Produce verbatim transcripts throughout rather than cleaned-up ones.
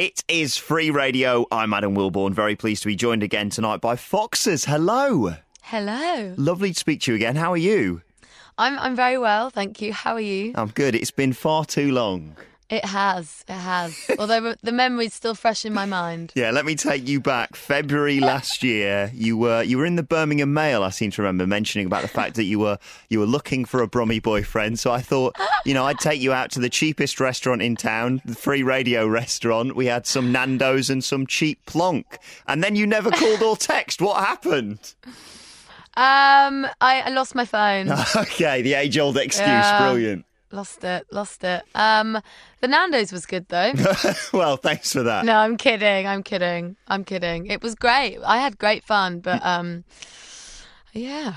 It is Free Radio. I'm Adam Wilborn. Very pleased to be joined again tonight by Foxes. Hello. Hello. Lovely to speak to you again. How are you? I'm I'm very well, thank you. How are you? I'm good. It's been far too long. It has, it has. Although the memory's still fresh in my mind. Yeah, let me take you back. February last year, you were you were in the Birmingham Mail, I seem to remember, mentioning about the fact that you were you were looking for a Brummie boyfriend. So I thought, you know, I'd take you out to the cheapest restaurant in town, the Free Radio restaurant. We had some Nando's and some cheap plonk. And then you never called or text. What happened? Um, I, I lost my phone. Okay, the age-old excuse. Yeah. Brilliant. Lost it, lost it. Um, the Nando's was good though. Well, thanks for that. No, I'm kidding. I'm kidding. I'm kidding. It was great. I had great fun, but um, yeah.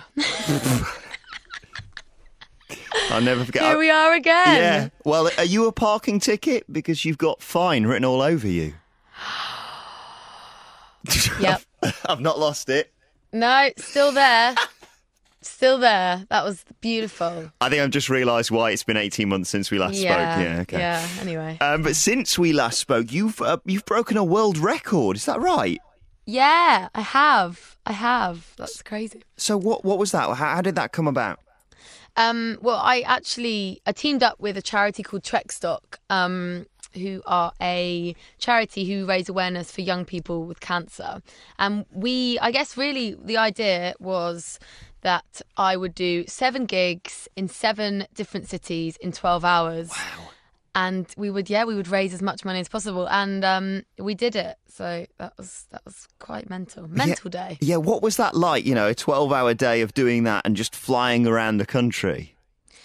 I'll never forget. Here we are again. Yeah. Well, are you a parking ticket? Because you've got fine written all over you. Yep. I've not lost it. No, still there. Still there. That was beautiful. I think I've just realised why it's been eighteen months since we last Yeah, spoke. Yeah, okay. Yeah, anyway. Um, but since we last spoke, you've uh, you've broken a world record. Is that right? Yeah, I have. I have. That's crazy. So what what was that? How, how did that come about? Um, well, I actually I teamed up with a charity called Trekstock, um, who are a charity who raise awareness for young people with cancer. And we, I guess, really the idea was that I would do seven gigs in seven different cities in twelve hours. Wow. And we would, yeah, we would raise as much money as possible, and um, we did it. So that was that was quite mental, mental yeah, day. Yeah, what was that like? You know, a twelve-hour day of doing that and just flying around the country.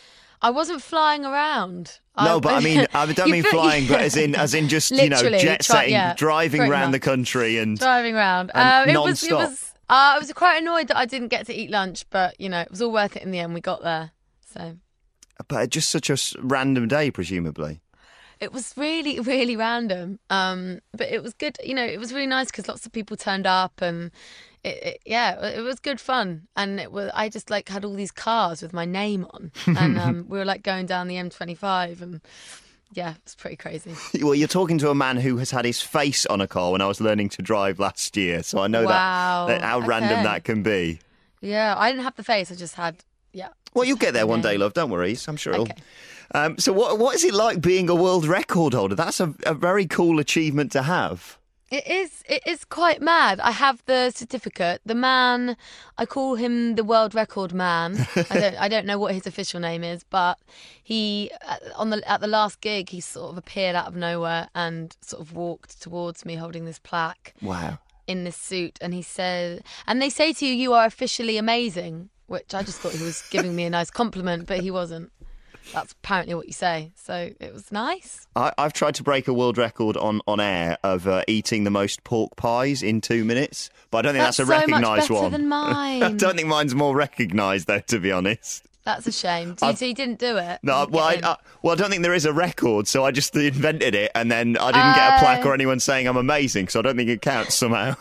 I wasn't flying around. No, I, but I mean, I don't mean put- flying, but as in, as in just you know, Literally, jet try- setting, yeah, driving pretty around the much. country and driving around. and Um, it was, it non-stop. was. Uh, I was quite annoyed that I didn't get to eat lunch, but you know, it was all worth it in the end. We got there, so But just such a s- random day, presumably. it was really, really random. Um, but it was good. You know, it was really nice because lots of people turned up, and it, it, yeah, it was good fun. And it was. I just like had all these cars with my name on, and um, we were like going down the M twenty-five, and yeah, it was pretty crazy. Well, you're talking to a man who has had his face on a car when I was learning to drive last year, so I know Wow, that, that how random okay. that can be. Yeah, I didn't have the face. I just had yeah. Well, just you'll get had there my one day, name. love. Don't worry. I'm sure. it'll- Okay. Um, so, what what is it like being a world record holder? That's a, a very cool achievement to have. It is. It is quite mad. I have the certificate. The man, I call him the world record man. I don't. I don't know what his official name is, but he on the at the last gig, he sort of appeared out of nowhere and sort of walked towards me, holding this plaque Wow. in this suit, and he said, "And they say to you, you are officially amazing," which I just thought he was giving me a nice compliment, but he wasn't. That's apparently what you say. So it was nice. I, I've tried to break a world record on, on air of uh, eating the most pork pies in two minutes, but I don't think that's, That's a so much recognised better one. than mine. I don't think mine's more recognised, though, to be honest. That's a shame. So, so you didn't do it? No, You didn't well I, get in? I, well, I don't think there is a record, so I just invented it, and then I didn't get a plaque or anyone saying I'm amazing, so I don't think it counts somehow.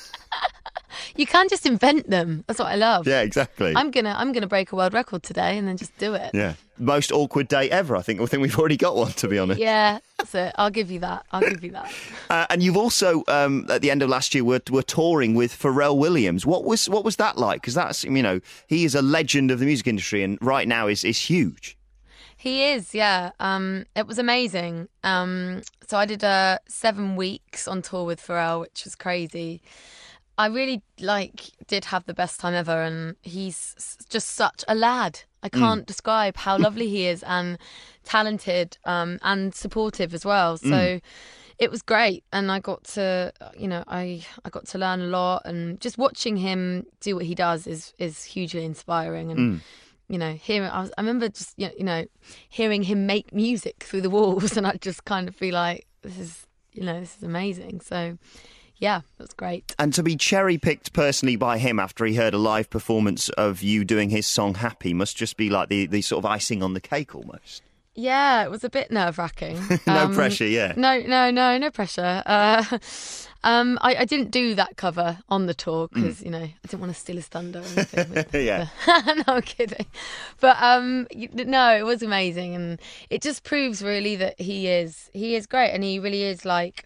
You can just invent them. That's what I love. Yeah, exactly. I'm gonna I'm gonna break a world record today and then just do it. Yeah, most awkward day ever. I think. I think we've already got one, to be honest. Yeah, that's it. I'll give you that. I'll give you that. Uh, and you've also, um, at the end of last year, were, were touring with Pharrell Williams. What was what was that like? Because that's, you know, he is a legend of the music industry, and right now is is huge. He is, yeah. Um, it was amazing. Um, so I did uh, seven weeks on tour with Pharrell, which was crazy. I really like did have the best time ever, and he's s- just such a lad. I can't describe how lovely he is, and talented, um, and supportive as well. So it was great, and I got to, you know, I I got to learn a lot, and just watching him do what he does is is hugely inspiring. And you know, hearing I, was, I remember just you know, you know hearing him make music through the walls, and I just kind of feel like this is you know this is amazing. So. Yeah, it was great. And to be cherry-picked personally by him after he heard a live performance of you doing his song Happy must just be like the, the sort of icing on the cake almost. Yeah, it was a bit nerve-wracking. No Um, pressure, yeah. No, no, no, no pressure. Uh, um, I, I didn't do that cover on the tour because, you know, I didn't want to steal his thunder or anything. with the- Yeah. no, I'm kidding. But um, you- no, it was amazing. And it just proves really that he is, he is great. And he really is like,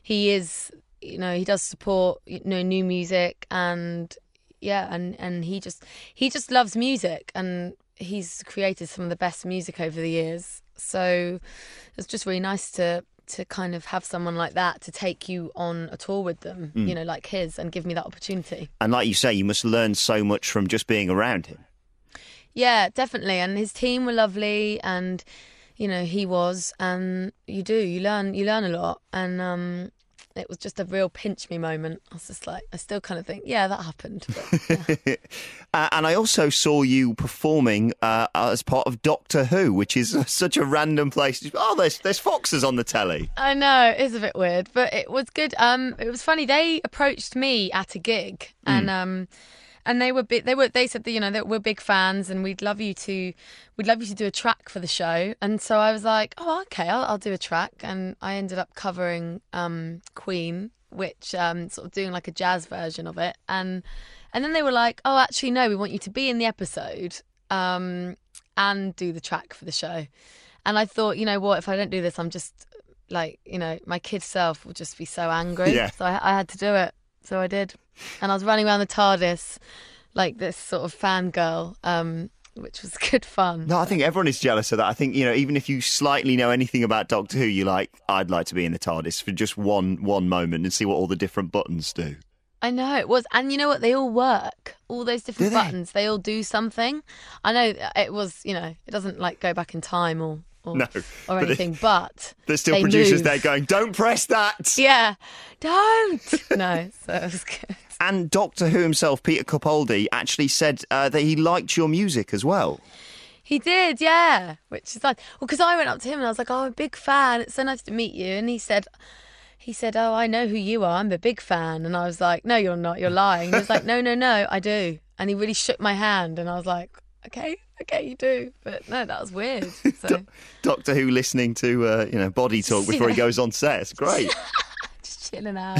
he is, you know, he does support, you know, new music, and yeah, and, and he just he just loves music, and he's created some of the best music over the years. So it's just really nice to to kind of have someone like that to take you on a tour with them, mm. you know, like his, and give me that opportunity. And like you say, you must learn so much from just being around him. Yeah, definitely. And his team were lovely, and you know, he was, and you do, you learn, you learn a lot. And um, it was just a real pinch me moment. I was just like, I still kind of think, yeah, that happened. But, yeah. uh, and I also saw you performing uh, as part of Doctor Who, which is such a random place. Oh, there's there's foxes on the telly. I know, it's a bit weird, but it was good. Um, it was funny. They approached me at a gig, and mm. um. And they were big, they were they said that, you know, that we're big fans, and we'd love you to we'd love you to do a track for the show. And so I was like, oh, okay, I'll, I'll do a track. And I ended up covering um, Queen, which um, sort of doing like a jazz version of it. And and then they were like, oh, actually, no, we want you to be in the episode um, and do the track for the show. And I thought, you know what, if I don't do this, I'm just like, you know, my kid self will just be so angry. Yeah. So I, I had to do it. So I did. And I was running around the TARDIS like this sort of fangirl, um, which was good fun. No, I think everyone is jealous of that. I think, you know, even if you slightly know anything about Doctor Who, you're like, I'd like to be in the TARDIS for just one one moment and see what all the different buttons do. I know, it was. And you know what? They all work. All those different Do they? buttons, they all do something. I know it was, you know, it doesn't like go back in time or... Or, no, or anything, but, but there's still they producers move. there going, don't press that. Yeah, don't. No, so it was good. And Doctor Who himself, Peter Capaldi, actually said uh, that he liked your music as well. He did, yeah, which is like, well, because I went up to him and I was like, oh, I'm a big fan. It's so nice to meet you. And he said, he said, oh, I know who you are. I'm a big fan. And I was like, no, you're not. You're lying. And he was like, no, no, no, I do. And he really shook my hand, and I was like, okay. Okay, you do, but no, that was weird. So. Do- Doctor Who listening to uh, you know Body Talk before he goes on set. It's great. Just chilling out,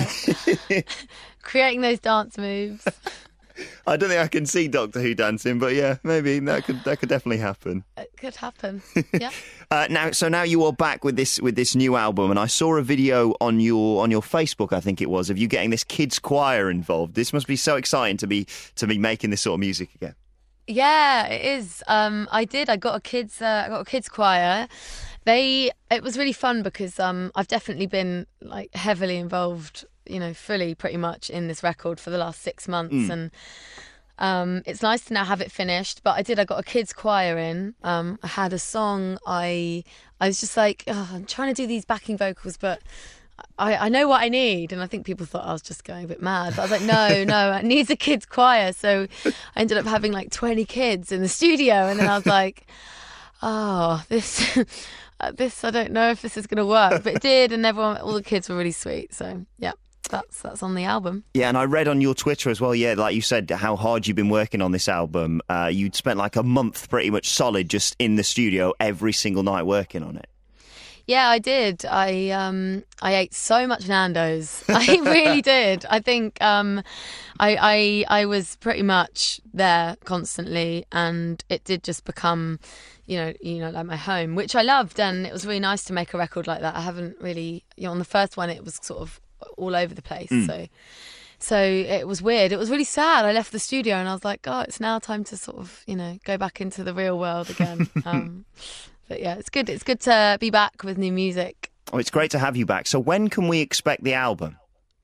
creating those dance moves. I don't think I can see Doctor Who dancing, but yeah, maybe that could that could definitely happen. It could happen. Yeah. uh, now, so now you are back with this with this new album, and I saw a video on your on your Facebook, I think it was, of you getting this kids choir involved. This must be so exciting to be to be making this sort of music again. Yeah, it is. Um, I did. I got a kids. Uh, I got a kids choir. They. It was really fun because um, I've definitely been like heavily involved, you know, fully pretty much in this record for the last six months, mm. and um, it's nice to now have it finished. But I did. I got a kids choir in. Um, I had a song. I. I was just like, oh, I'm trying to do these backing vocals, but. I, I know what I need, and I think people thought I was just going a bit mad, but I was like, no, no, it needs a kids choir. So I ended up having like twenty kids in the studio, and then I was like, oh, this, this, I don't know if this is going to work, but it did, and everyone, all the kids were really sweet. So yeah, that's that's on the album. Yeah, and I read on your Twitter as well, yeah, like you said, how hard you've been working on this album. Uh, you'd spent like a month pretty much solid just in the studio every single night working on it. Yeah, I did. I um I ate so much Nando's. I really did. I think um I I I was pretty much there constantly, and it did just become, you know, you know, like my home, which I loved, and it was really nice to make a record like that. I haven't really, you know, on the first one it was sort of all over the place. Mm. So so it was weird. It was really sad. I left the studio and I was like, oh, it's now time to sort of, you know, go back into the real world again. um But yeah, it's good. It's good to be back with new music. Oh, it's great to have you back. So when can we expect the album?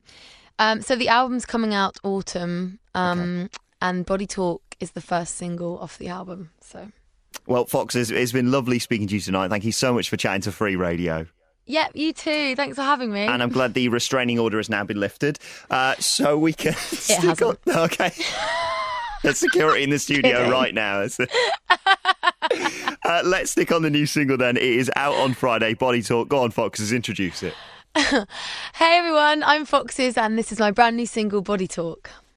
Um, so the album's coming out autumn, um, okay. and Body Talk is the first single off the album. So, well, Fox, it's, it's been lovely speaking to you tonight. Thank you so much for chatting to Free Radio. Yeah, you too. Thanks for having me. And I'm glad the restraining order has now been lifted, uh, so we can. It hasn't. On. Okay. There's security in the studio Kidding. right now. uh, let's stick on the new single then. It is out on Friday, Body Talk. Go on, Foxes, introduce it. Hey everyone, I'm Foxes, and this is my brand new single, Body Talk.